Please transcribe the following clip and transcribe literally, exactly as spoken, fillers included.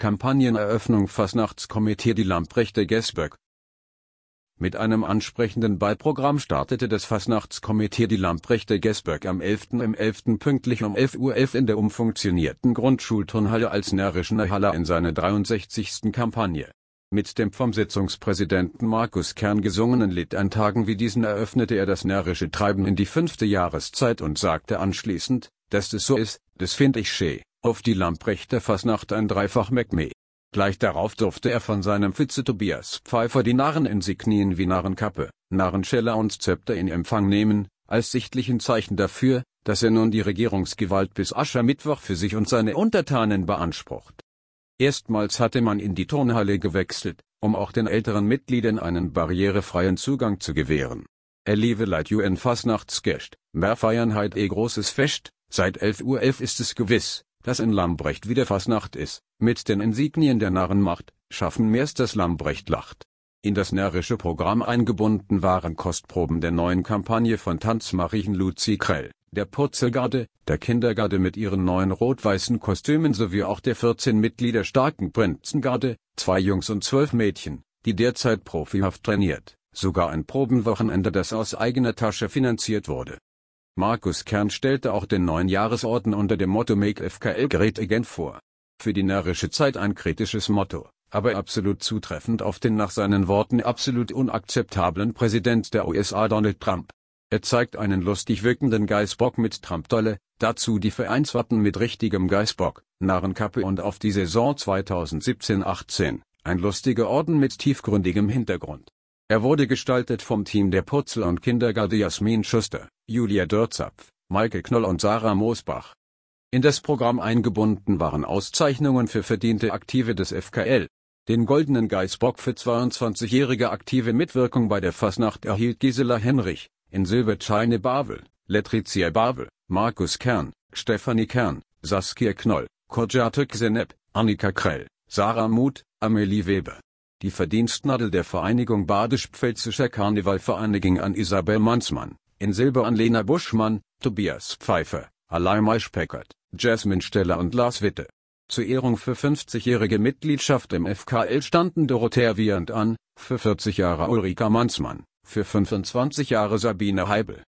Kampagneneröffnung Fastnachtskomitee Die Lamprechte Gesböck. Mit einem ansprechenden Ballprogramm startete das Fastnachtskomitee Die Lamprechte Gesböck am elften im elften pünktlich um elf Uhr elf in der umfunktionierten Grundschulturnhalle als närrischer Haller in seine dreiundsechzigste Kampagne. Mit dem vom Sitzungspräsidenten Markus Kern gesungenen Lied An Tagen wie diesen eröffnete er das närrische Treiben in die fünfte Jahreszeit und sagte anschließend, dass das so ist, das find ich schee, auf die Lamprechte Fasnacht ein Dreifach Mekme. Gleich darauf durfte er von seinem Vize Tobias Pfeiffer die Narreninsignien wie Narrenkappe, Narrenschelle und Zepter in Empfang nehmen, als sichtlichen Zeichen dafür, dass er nun die Regierungsgewalt bis Aschermittwoch für sich und seine Untertanen beansprucht. Erstmals hatte man in die Turnhalle gewechselt, um auch den älteren Mitgliedern einen barrierefreien Zugang zu gewähren. Er liebe leid ju en Fasnachtsgäst, mehr feiern heit eh großes Fest, seit elf Uhr elf ist es gewiss, dass in Lambrecht wieder Fasnacht ist, mit den Insignien der Narrenmacht, schaffen mir's das Lambrecht lacht. In das närrische Programm eingebunden waren Kostproben der neuen Kampagne von Tanzmarien Luzi Krell, der Purzelgarde, der Kindergarde mit ihren neuen rot-weißen Kostümen sowie auch der vierzehn Mitglieder starken Prinzengarde, zwei Jungs und zwölf Mädchen, die derzeit profihaft trainiert, sogar ein Probenwochenende, das aus eigener Tasche finanziert wurde. Markus Kern stellte auch den neuen Jahresorden unter dem Motto Make F K L Great Again vor. Für die närrische Zeit ein kritisches Motto, aber absolut zutreffend auf den nach seinen Worten absolut unakzeptablen Präsident der U S A Donald Trump. Er zeigt einen lustig wirkenden Geißbock mit Trump-Dolle, dazu die Vereinswappen mit richtigem Geißbock, Narrenkappe und auf die Saison zweitausendsiebzehn achtzehn, ein lustiger Orden mit tiefgründigem Hintergrund. Er wurde gestaltet vom Team der Purzel- und Kindergarde Jasmin Schuster, Julia Dörzapf, Maike Knoll und Sarah Mosbach. In das Programm eingebunden waren Auszeichnungen für verdiente Aktive des F K L. Den Goldenen Geißbock für zweiundzwanzigjährige aktive Mitwirkung bei der Fasnacht erhielt Gisela Henrich, in Silber Chine Bavel, Letrizia Bavel, Markus Kern, Stefanie Kern, Saskia Knoll, Kojatük Zeynep, Annika Krell, Sarah Muth, Amelie Weber. Die Verdienstnadel der Vereinigung Badisch-Pfälzischer Karnevalvereine ging an Isabel Mansmann, in Silber an Lena Buschmann, Tobias Pfeiffer, Alain Speckert, Jasmin Steller und Lars Witte. Zur Ehrung für fünfzigjährige Mitgliedschaft im F K L standen Dorothea Wieand an, für vierzig Jahre Ulrika Mansmann, für fünfundzwanzig Jahre Sabine Heibel,